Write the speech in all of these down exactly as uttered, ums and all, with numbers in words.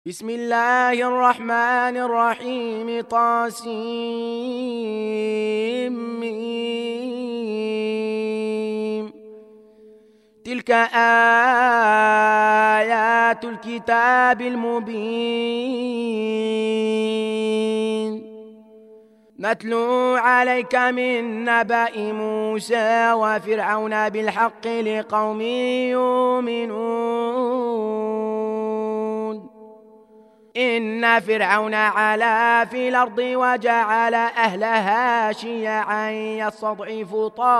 بسم الله الرحمن الرحيم طاسيم. تلك آيات الكتاب المبين نتلو عليك من نبأ موسى وفرعون بالحق لقوم يؤمنون. إن فرعون علا في الأرض وجعل أهلها شيعا يستضعف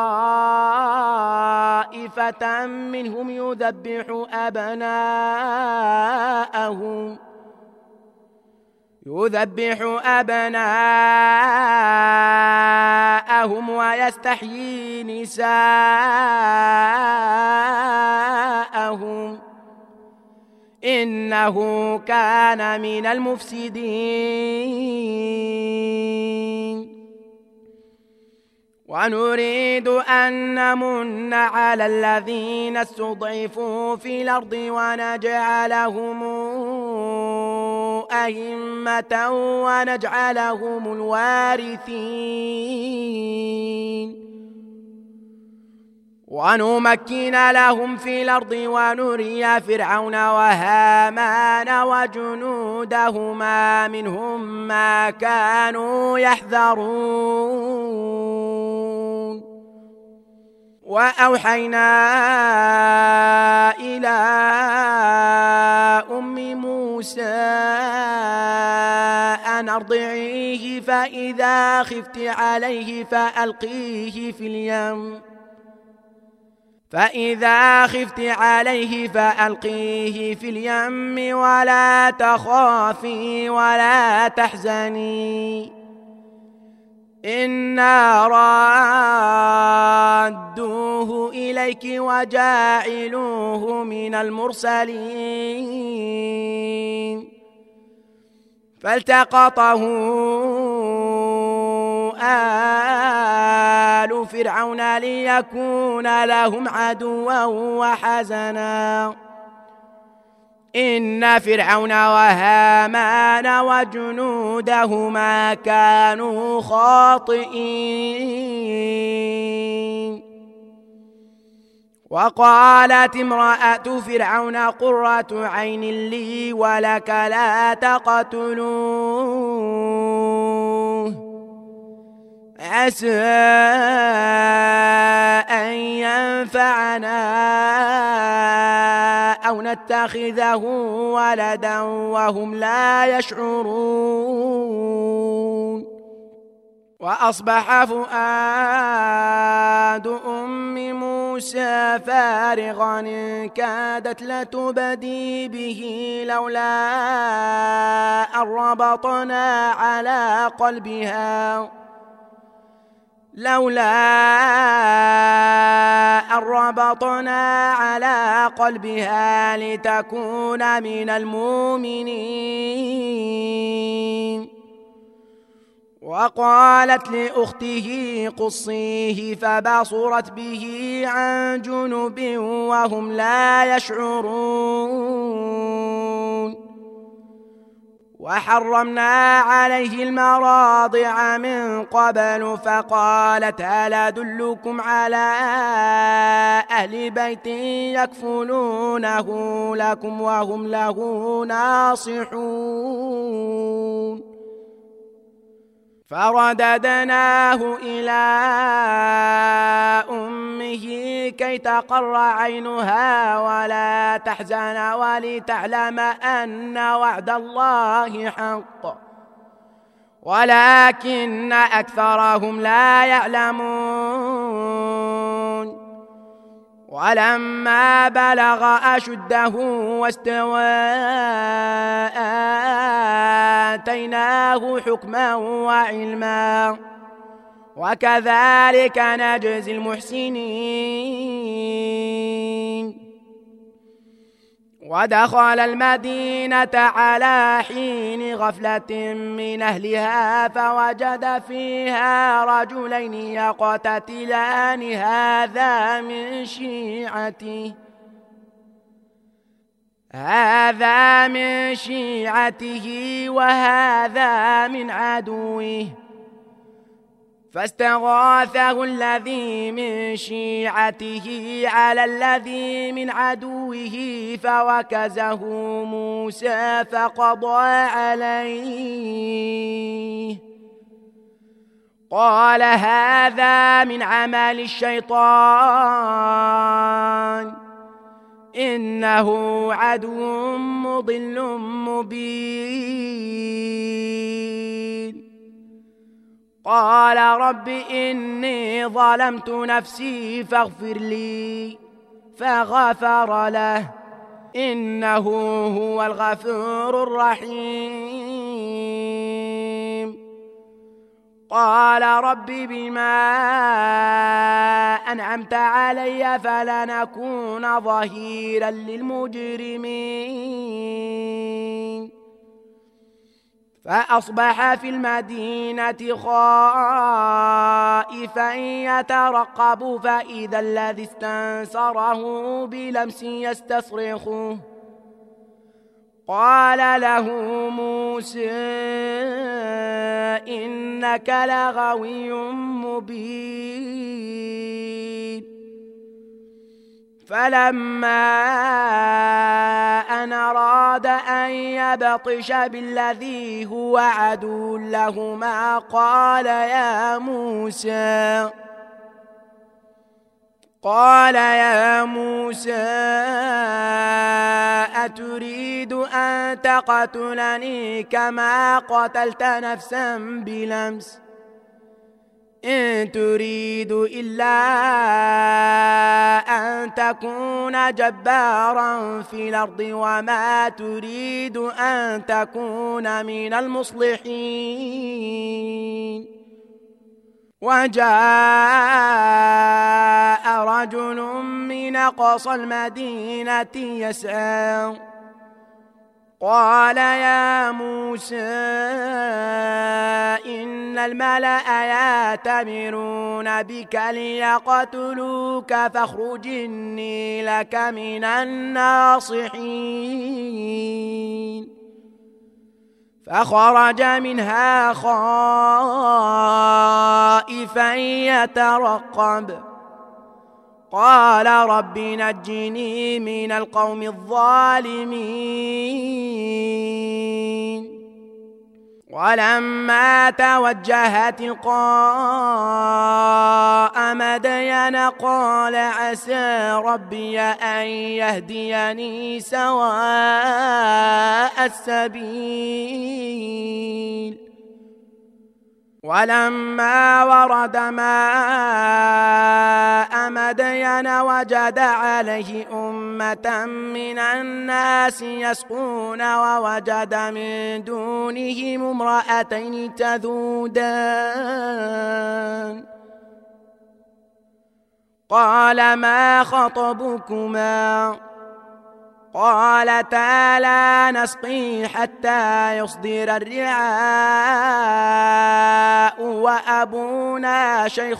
طائفة منهم يذبح أبناءهم يذبح أبناءهم ويستحيي نساءهم إنه كان من المفسدين. ونريد أن نمن على الذين استضعفوا في الأرض ونجعلهم أئمة ونجعلهم الوارثين ونمكن لهم في الأرض ونري فرعون وهامان وجنودهما منهم ما كانوا يحذرون. وأوحينا إلى أم موسى أن أرضعيه فإذا خفت عليه فألقيه في اليم فإذا خفت عليه فألقيه في اليم ولا تخافي ولا تحزني إنا رادوه إليك وجاعلوه من المرسلين. فالتقطه آل فرعون ليكون لهم عدوا وحزنا إن فرعون وهامان وجنودهما كانوا خاطئين. وقالت امرأة فرعون قرة عين لي ولك لا تقتلوه عسى أن ينفعنا أو نتخذه ولدا وهم لا يشعرون. وأصبح فؤاد أم موسى فارغا إن كادت لتبدي به لولا أن ربطنا على قلبها لولا أن ربطنا على قلبها لتكون من المؤمنين. وقالت لأخته قصيه فبصرت به عن جنب وهم لا يشعرون. وحرمنا عليه المراضع من قبل فقالت هل أدلكم على أهل بيت يكفلونه لكم وهم له ناصحون. فرددناه إلى أمه كي تقر عينها ولا تحزن ولتعلم أن وعد الله حق ولكن أكثرهم لا يعلمون. ولما بلغ أشده واستوى آتيناه حكما وعلما وكذلك نجزي المحسنين. ودخل المدينة على حين غفلة من أهلها فوجد فيها رجلين يقتتلان هذا من شيعته هذا من شيعته وهذا من عدوه فاستغاثه الذي من شيعته على الذي من عدوه فوكزه موسى فقضى عليه قال هذا من عمل الشيطان إنه عدو مضل مبين قال رب إني ظلمت نفسي فاغفر لي فغفر له إنه هو الغفور الرحيم قال رب بما أنعمت علي فلنكون ظهيرا للمجرمين فأصبح في المدينة خائفا يترقب فإذا الذي استنصره بلمس يستصرخه قال له موسى إنك لغوي مبين فلما أن أراد أن يبطش بالذي هو عدو لهما قال يا موسى قال يا موسى أتريد أن تقتلني كما قتلت نفسا بلمس إن تريد إلا أن تكون جبارا في الأرض وما تريد أن تكون من المصلحين وجاء رجل من أقصى المدينة يسعى قال يا موسى إن الملأ يأتمرون بك ليقتلوك فاخرج إني لك من الناصحين فخرج منها خائفا يترقب قال رب نجني من القوم الظالمين ولما توجه تلقاء مدين قال عسى ربي أن يهديني سواء السبيل ولما ورد ماء مدين وجد عليه أمة من الناس يسقون ووجد من دونهم امرأتين تذودان قال ما خطبكما قالتا لا نسقي حتى يصدر الرعاء وأبونا شيخ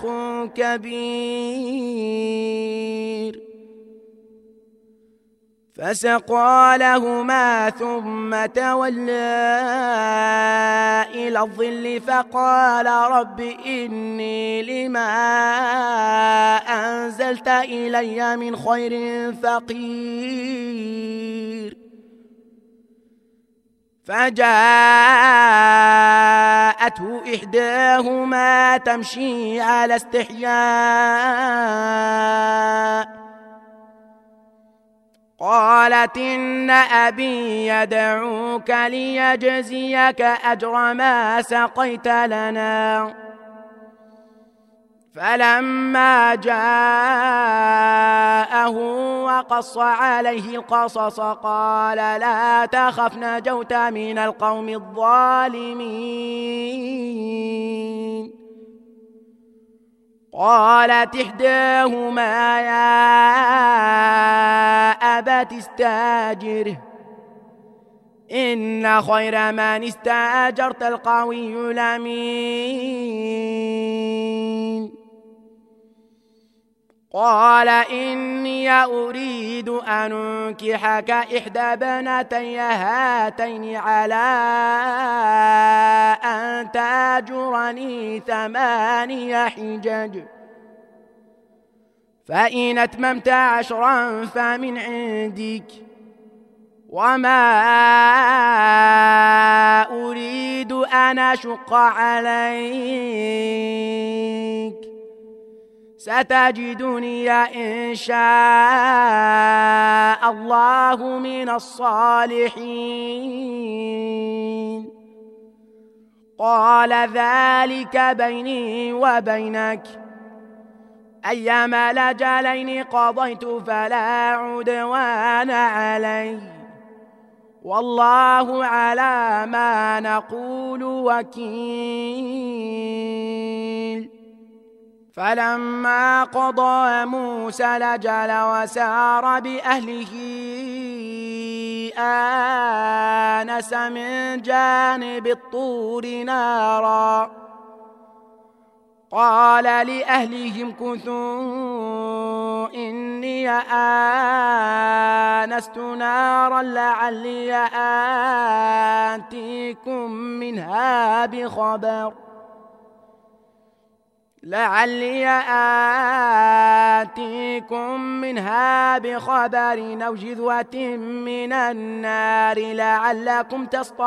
كبير فسقى لهما ثم تولى إلى الظل فقال رب إني لما أنزلت إلي من خير فقير فجاءته إحداهما تمشي على استحياء قالت إن أبي يدعوك ليجزيك أجر ما سقيت لنا فلما جاءه وقص عليه القصص قال لا تخف نجوت من القوم الظالمين قالت إحداهما يا أبت استاجره إن خير من استاجرت القوي الأمين قال إني أريد أن أنكحك إحدى بنتي هاتين على أن تأجرني ثماني حجج، فإن أتممت عشرا فمن عندك، وما أريد أن أشق عليك، ستجدني إن شاء الله من الصالحين. قال ذلك بيني وبينك، أيما الأجلين قضيت فلا عدوان علي، والله على ما نقول وكيل. فلما قضى موسى الأجل وسار بأهله آنس من جانب الطور نارا، قال لأهلهم كثوا إني آنست نارا لعلي آتيكم منها بخبر لعلي آتيكم منها بخبر أو جذوة من النار لعلكم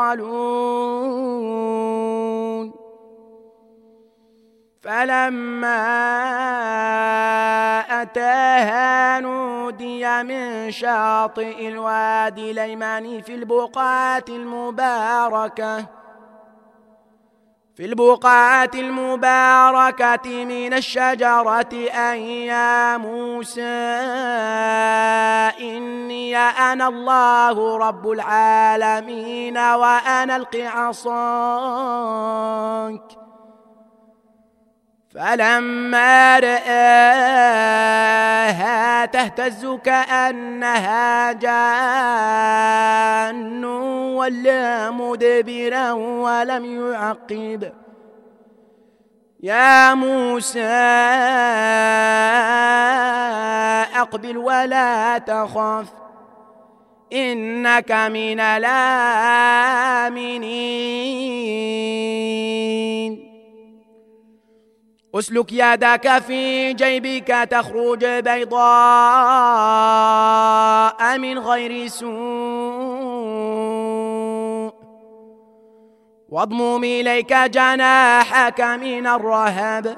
تصطلون. فلما أتاها نودي من شاطئ الوادي الأيمن في البقعة المباركة في البقعة المباركة من الشجرة أن يا موسى إني أنا الله رب العالمين وأن ألق عصاك. فلما رآها تهتز كأنها جان ولا مدبرا ولم يعقب، يا موسى أقبل ولا تخف إنك من الآمنين. أسلك يدك في جيبك تخرج بيضاء من غير سوء، واضمم إليك جناحك من الرهب،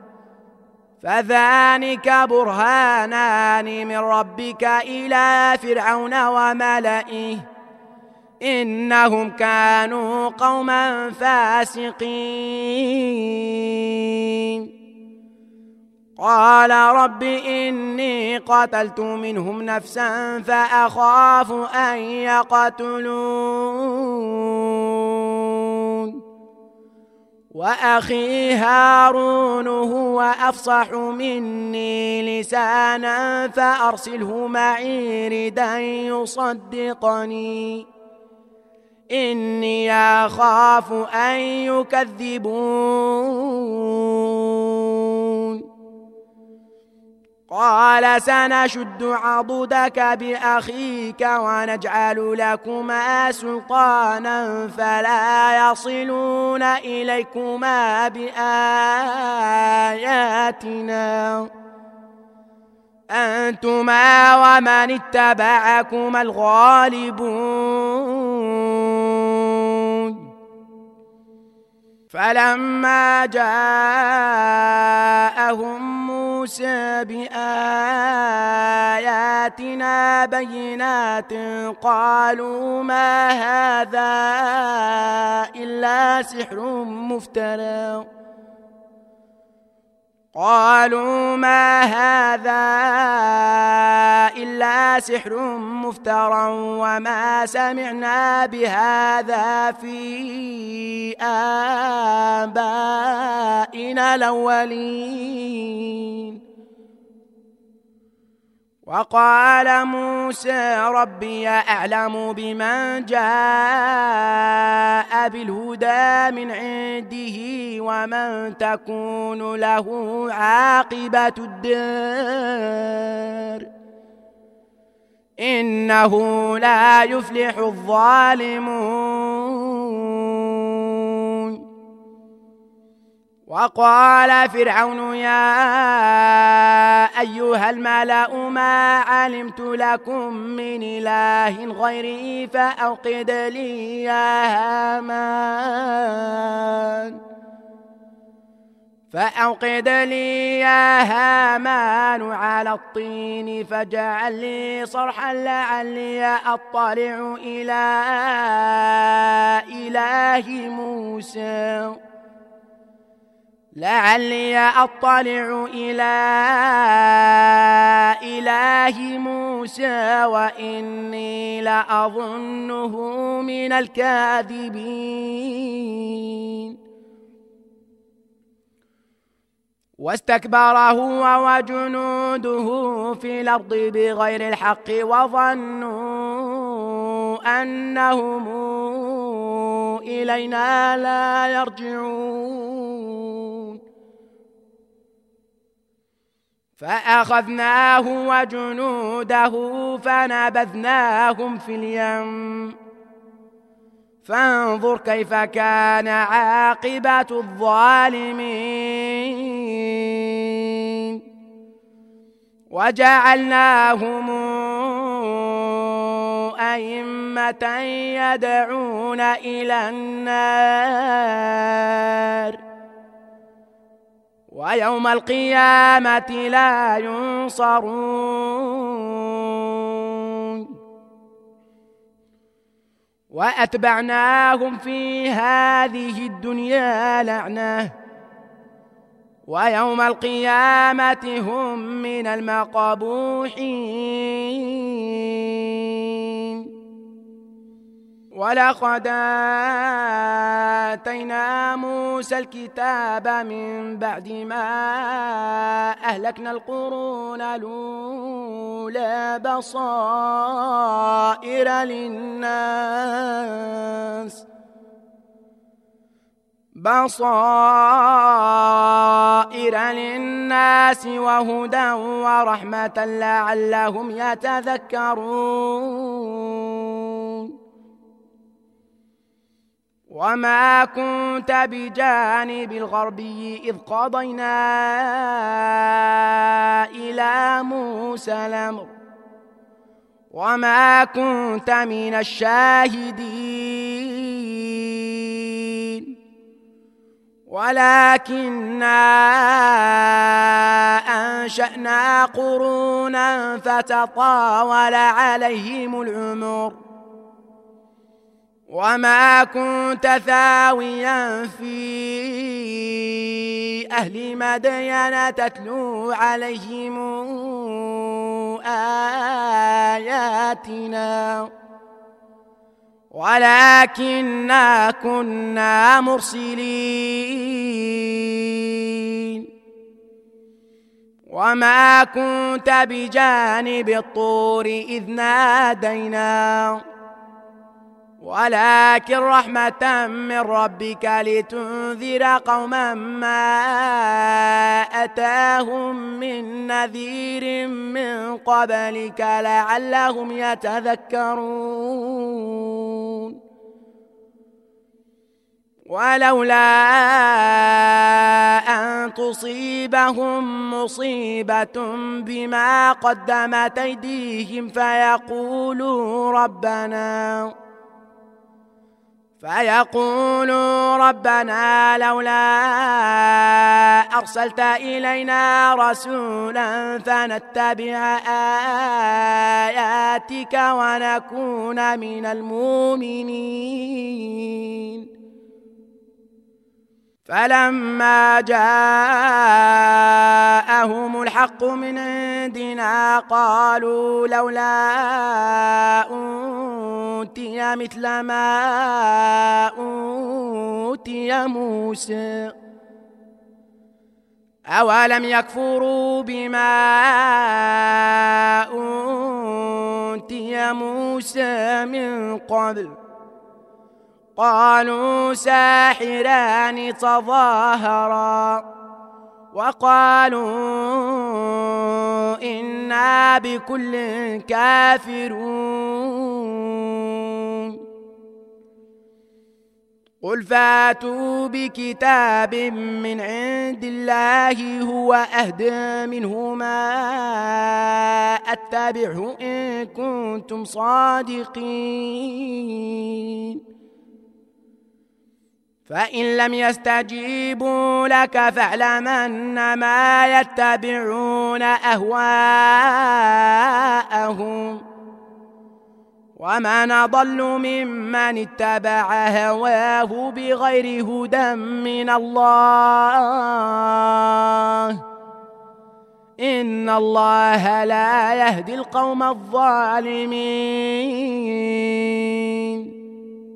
فذلك برهانان من ربك إلى فرعون وملئه إنهم كانوا قوما فاسقين. قال رب إني قتلت منهم نفسا فأخاف أن يقتلون، وأخي هارون هو أفصح مني لسانا فأرسله معي ردا يصدقني إني أخاف أن يكذبون. قال سنشد عضدك بأخيك ونجعل لكما سلطانا فلا يصلون إليكما بآياتنا أنتما ومن اتبعكما الغالبون. فلما جاءهم موسى بآياتنا بينات قالوا ما هذا إلا سحر مفترى قالوا ما هذا إلا سحر مفترى وما سمعنا بهذا في آبائنا الأولين. وقال موسى ربي أعلم بمن جاء بالهدى من عنده ومن تكون له عاقبة الدار إنه لا يفلح الظالمون. وقال فرعون يا أيها الملأ ما علمت لكم من إله غيري فأوقد لي يا هامان فأوقد لي يا هامان على الطين فاجعل لي صرحا لعلي أطلع إلى إله موسى لعلي أطلع إلى إله موسى وإني لأظنه من الكاذبين. واستكبر هو وجنوده في الأرض بغير الحق وظنوا أنهم إلينا لا يرجعون فأخذناه وجنوده فنبذناهم في اليم فانظر كيف كان عاقبة الظالمين. وجعلناهم أئمة يدعون إلى النار ويوم القيامة لا ينصرون. وأتبعناهم في هذه الدنيا لعنة ويوم القيامة هم من المقبوحين. ولقد آتينا موسى الكتاب من بعد ما أهلكنا القرون الأولى بصائر للناس بصائر للناس وهدى ورحمة لعلهم يتذكرون. وما كنت بجانب الغربي إذ قضينا إلى موسى الأمر وما كنت من الشاهدين ولكننا أنشأنا قرونا فتطاول عليهم العمر وما كنت ثاويا في أهل مدين تتلو عليهم آياتنا ولكننا كنا مرسلين. وما كنت بجانب الطور إذ نادينا ولكن رحمة من ربك لتنذر قوما ما أتاهم من نذير من قبلك لعلهم يتذكرون. ولولا أن تصيبهم مصيبة بما قدمت أيديهم فيقولوا ربنا فيقولوا ربنا لولا أرسلت إلينا رسولا فنتبع آياتك ونكون من المؤمنين. فلما جاءهم الحق من عندنا قالوا لولا أوتي مثل ما أوتي موسى أولم يكفروا بما أوتي موسى من قبل قالوا ساحران تظاهرا وقالوا إنا بكل كافرون قل فاتوا بكتاب من عند الله هو أهدى منهما أتبعه إن كنتم صادقين فإن لم يستجيبوا لك فاعلم أنما يتبعون أهواءهم ومن أضل ممن اتبع هواه بغير هدى من الله إن الله لا يهدي القوم الظالمين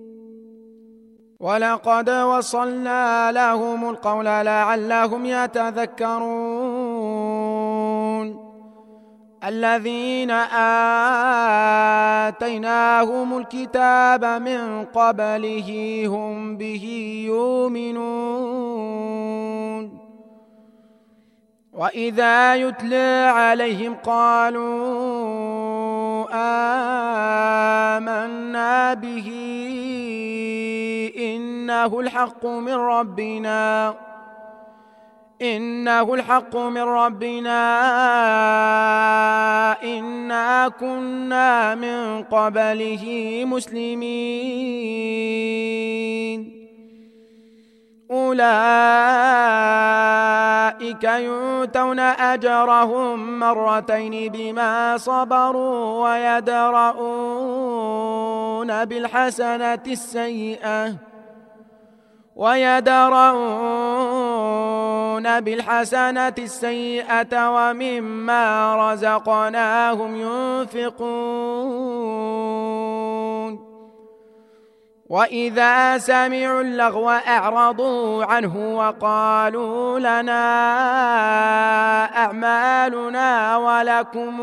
ولقد وصلنا لهم القول لعلهم يتذكرون الذين آتيناهم الكتاب من قبله هم به يؤمنون وإذا يتلى عليهم قالوا آمنا به إنه الحق من ربنا إنه الحق من ربنا إنا كنا من قبله مسلمين أولئك يؤتون أجرهم مرتين بما صبروا ويدرؤون بالحسنة السيئة ويدرؤون بالحسنة السيئة ومما رزقناهم ينفقون وإذا سمعوا اللغو أعرضوا عنه وقالوا لنا أعمالنا ولكم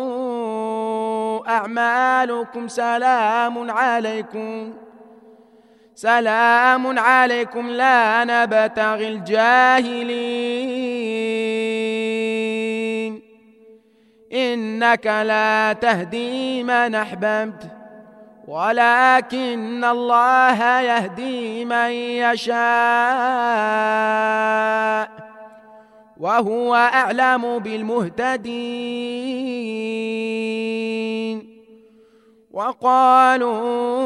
أعمالكم سلام عليكم سلام عليكم لا نبتغي الجاهلين إنك لا تهدي من أحببت ولكن الله يهدي من يشاء وهو أعلم بالمهتدين وقالوا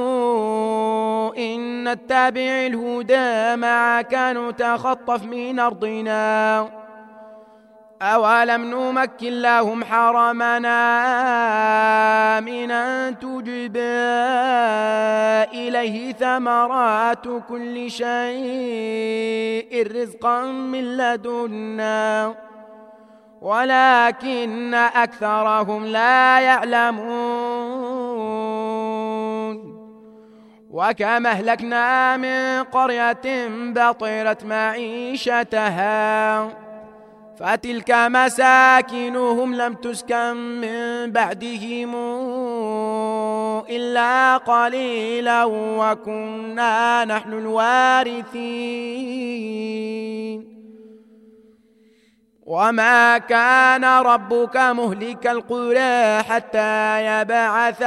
إن نتبع الهدى معك نتخطف من أرضنا أولم نمكن لهم حرمنا آمنا تجبى إليه ثمرات كل شيء رزقا من لدنا ولكن أكثرهم لا يعلمون وكم أهلكنا من قرية بطرت معيشتها فتلك مساكنهم لم تسكن من بعدهم إلا قليلا وكنا نحن الوارثين وما كان ربك مهلك القرى حتى يبعث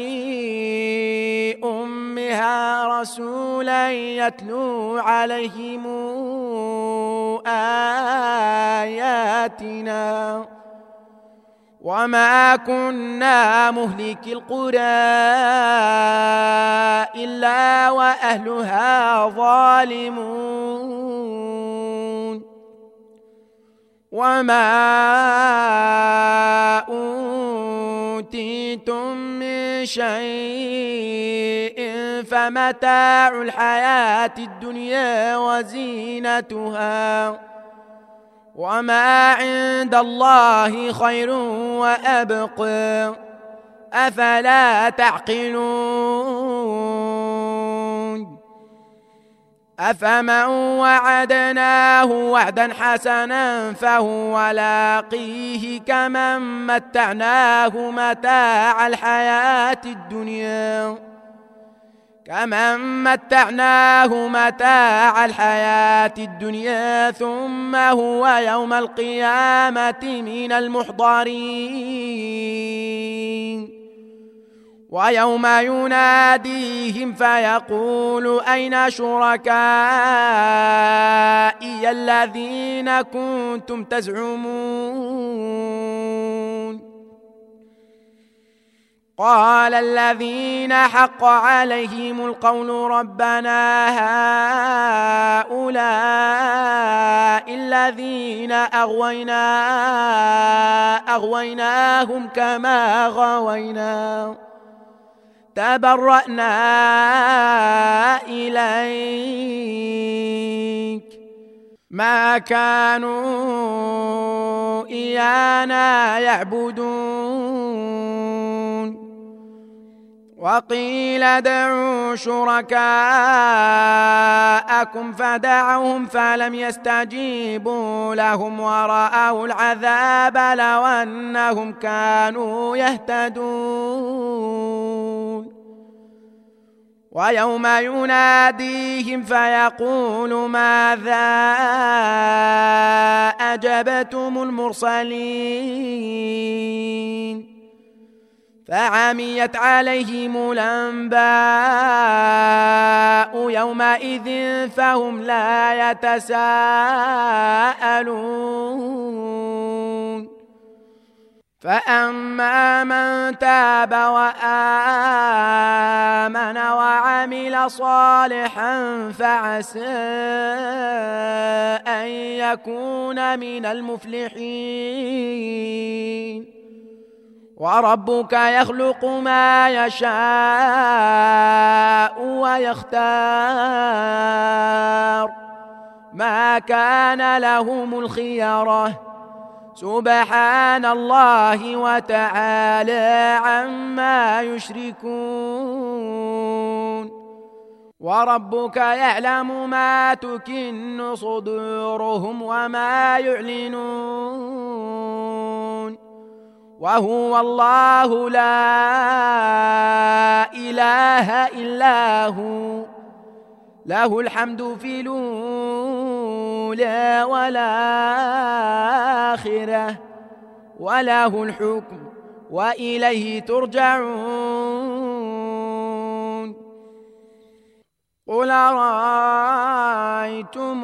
في أمها رسولا يتلو عليهم آياتنا وما كنا مهلك القرى إلا وأهلها ظالمون وما أوتيتم من شيء فمتاع الحياة الدنيا وزينتها وما عند الله خير وأبقى أفلا تعقلون أفمن وعدناه وعدا حسنا فهو لاقيه كمن متعناه متاع الحياة الدنيا كمن متعناه متاع الحياة الدنيا ثم هو يوم القيامة من المحضرين ويوم يناديهم فيقول أين شركائي الذين كنتم تزعمون قال الذين حق عليهم القول ربنا هؤلاء الذين أغوينا أغويناهم كما غوينا تبرأنا إليك ما كانوا إيانا يعبدون وقيل ادعوا شركاءكم فدعوهم فلم يستجيبوا لهم ورأوا العذاب لو أنهم كانوا يهتدون ويوم يناديهم فيقول ماذا أجبتم المرسلين فعميت عليهم الأنباء يومئذ فهم لا يتساءلون فأما من تاب وآمن وعمل صالحا فعسى أن يكون من المفلحين وربك يخلق ما يشاء ويختار ما كان لهم الخيرة سبحان الله وتعالى عما يشركون وربك يعلم ما تكن صدورهم وما يعلنون وهو الله لا إله إلا هو له الحمد في الأولى والآخرة وله الحكم وإليه ترجعون قل أرأيتم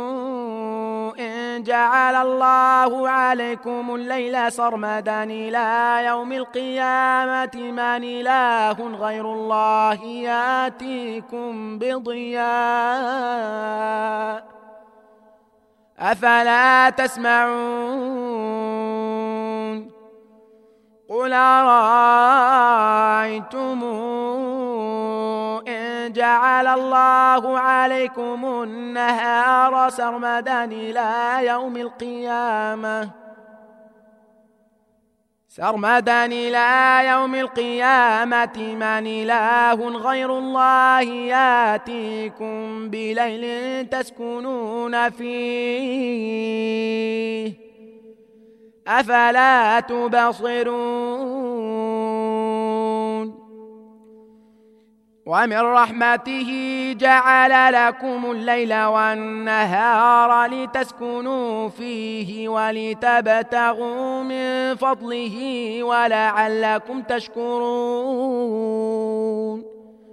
إن جعل الله عليكم الليل سرمدا إلى يوم القيامة من إله غير الله يأتيكم بضياء أفلا تسمعون قل أرأيتم إن جعل الله عليكم النهار سرمدا إلى يوم القيامة سرمدا إلى يوم القيامة من إله غير الله يأتيكم بليل تسكنون فيه أفلا تبصرون ومن رحمته جعل لكم الليل والنهار لتسكنوا فيه ولتبتغوا من فضله ولعلكم تشكرون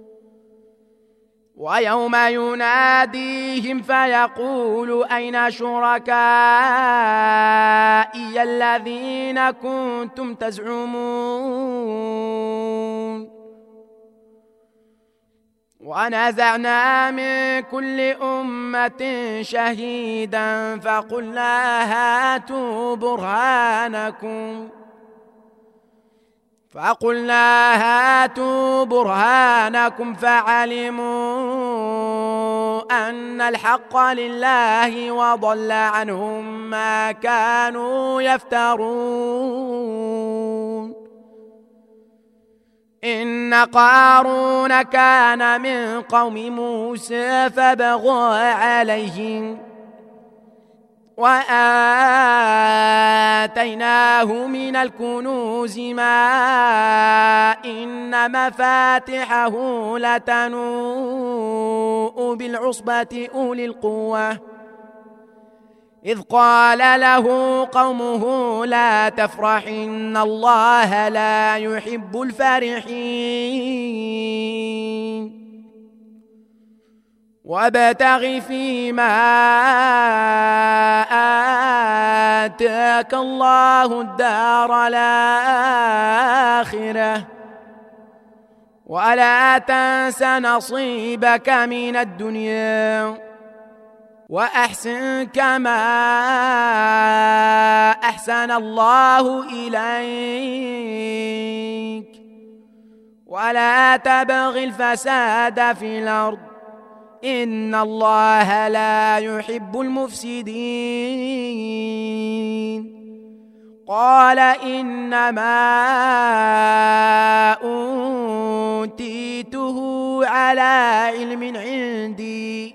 ويوم يناديهم فيقول أين شركائي الذين كنتم تزعمون ونزعنا من كل أمة شهيدا فقلنا هاتوا برهانكم فقلنا هاتوا برهانكم فعلموا أن الحق لله وضل عنهم ما كانوا يفترون إن قارون كان من قوم موسى فبغى عليهم وآتيناه من الكنوز ما إن مفاتحه لتنوء بالعصبة أولي القوة إذ قال له قومه لا تفرح إن الله لا يحب الفرحين وابتغ فيما آتاك الله الدار الآخرة ولا تنس نصيبك من الدنيا وأحسن كما أحسن الله إليك ولا تبغ الفساد في الأرض إن الله لا يحب المفسدين قال إنما أوتيته على علم عندي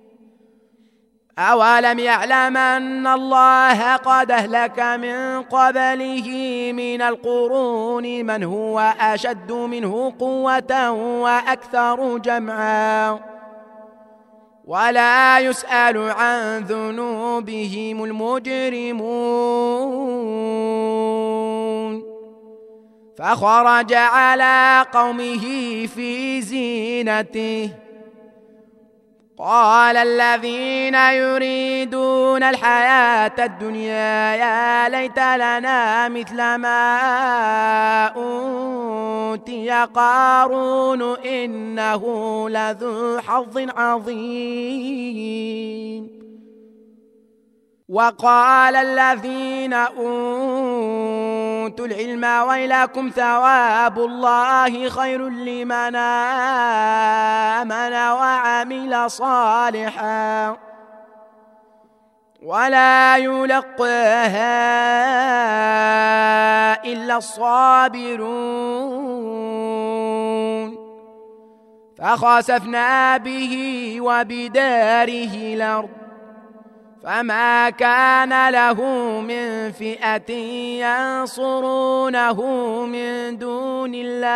أولم يعلم أن الله قد أهلك من قبله من القرون من هو أشد منه قوة وأكثر جمعا ولا يسأل عن ذنوبهم المجرمون فخرج على قومه في زينته قال الذين يريدون الحياة الدنيا يا ليت لنا مثل ما أوتي قارون إنه لذو حظ عظيم وقال الذين أوتوا العلم ويلكم ثواب الله خير لمن آمن وعمل صالحا ولا يلقاها إلا الصابرون فخسفنا به وبداره الأرض فما كان له من فئة ينصرونه من دون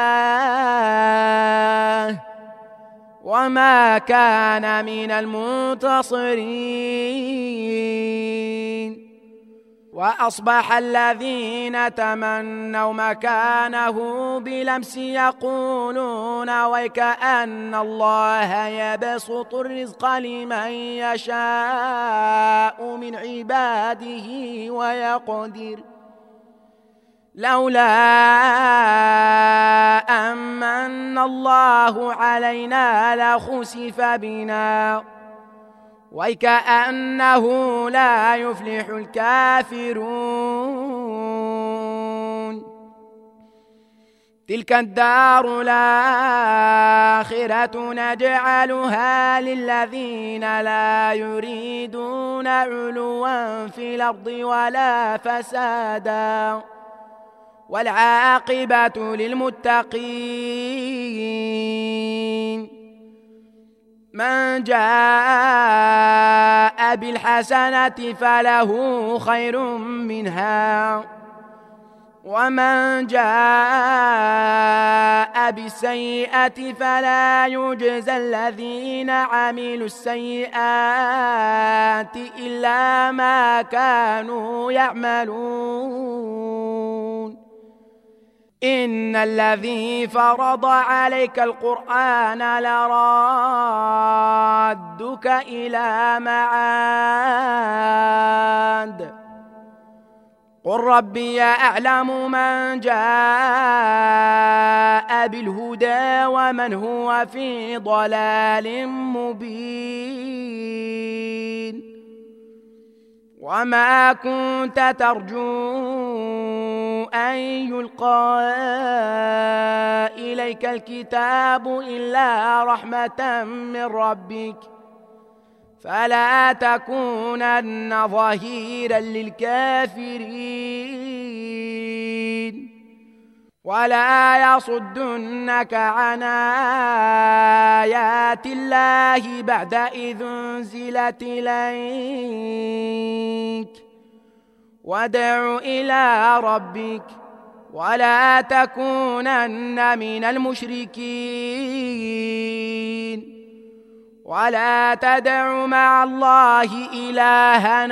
الله وما كان من المنتصرين وأصبح الذين تمنوا مكانه بلمس يقولون ويكأن الله يبسط الرزق لمن يشاء من عباده ويقدر لولا أمن الله علينا لخسف بنا وكأنه لا يفلح الكافرون تلك الدار الآخرة نجعلها للذين لا يريدون علوا في الأرض ولا فسادا والعاقبة للمتقين من جاء بالحسنة فله خير منها ومن جاء بالسيئة فلا يجزى الذين عملوا السيئات إلا ما كانوا يعملون إن الذي فرض عليك القرآن لرادك إلى معاد قل ربي أعلم من جاء بالهدى ومن هو في ضلال مبين وما كنت ترجو أن يلقى إليك الكتاب إلا رحمة من ربك فلا تكونن ظهيرا للكافرين ولا يصدنك عن آيات الله بعد إذ أنزلت إليك وادع إلى ربك ولا تكونن من المشركين ولا تدع مع الله إلها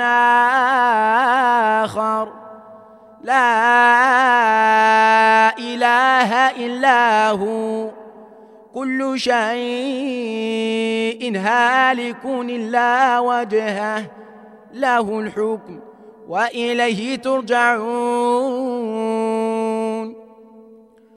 آخر لا إله إلا هو كل شيء هالك إلا وجهه له الحكم وإليه ترجعون